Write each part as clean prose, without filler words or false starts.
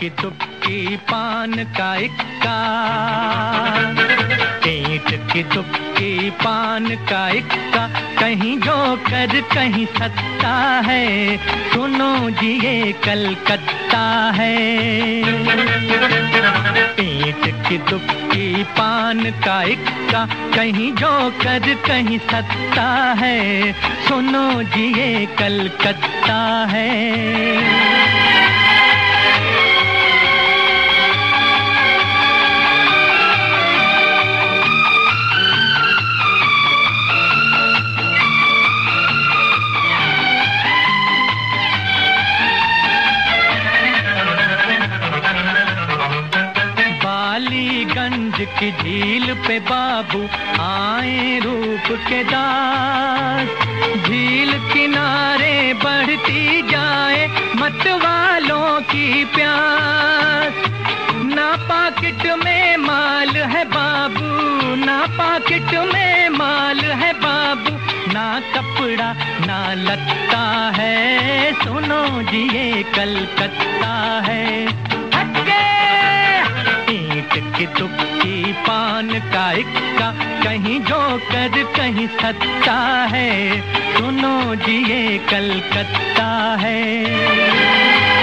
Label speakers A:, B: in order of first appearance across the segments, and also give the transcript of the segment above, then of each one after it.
A: की तुक्की पान का इक्का, ईंट की तुक्की पान का इक्का, कहीं जोकर कहीं सत्ता है, सुनो जी ये कलकत्ता है। ईंट की तुक्की पान का इक्का, कहीं जोकर कहीं सत्ता है, सुनो जी ये कलकत्ता है। बालीगंज की झील पे बाबू आए रूप के दास, झील किनारे बढ़ती जाए मतवालों की प्यास। ना पाकिट में माल है बाबू, ना पाकिट में माल है बाबू, ना कपड़ा ना लत्ता है, सुनो जी ये कलकत्ता है। ईंट की तुक्की पान का इक्का, कहीं जोकर कहीं सत्ता है, सुनो जी ये कलकत्ता है।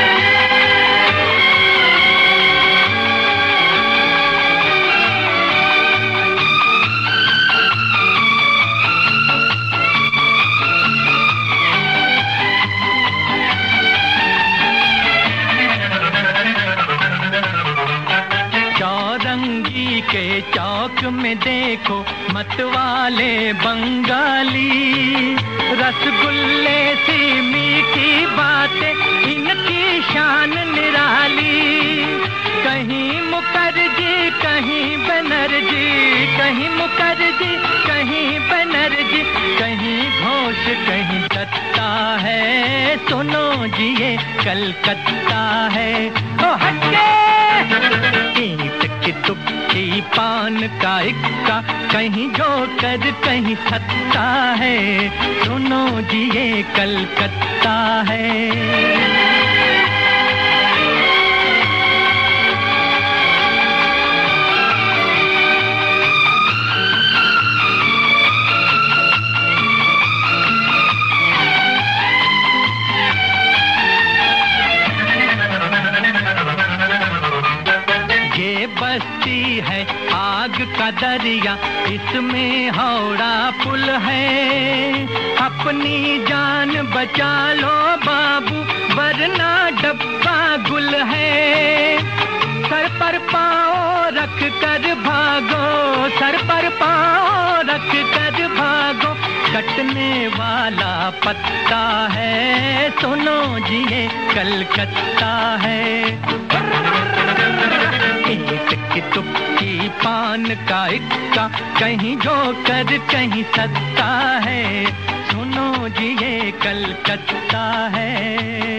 A: चौरंगी के चौक में देखो मतवाले बंगाली, रसगुल्ले सी मीठी बातें इनकी शान निराली। कहीं मुखर्जी कहीं बनर्जी, कहीं मुखर्जी कहीं बनर्जी, कहीं घोष कहीं दत्ता है, सुनो जी ये कलकत्ता है। ओ हटे! ईंट की तुक्की पान का इक्का, कहीं जोकर कहीं सत्ता है, सुनो जी ये कलकत्ता है। ये बस्ती है आग का दरिया, इसमें हावड़ा पुल है, अपनी जान बचा लो बाबू वरना डब्बा गुल है। सर पर पाँव रख कर भागो, सर पर पाँव रख कर भागो, कटने वाला पत्ता है, सुनो जी ये कलकत्ता है। ईंट की तुक्की पान का इक्का, कहीं जोकर कहीं सत्ता है, सुनो जी ये कलकत्ता है।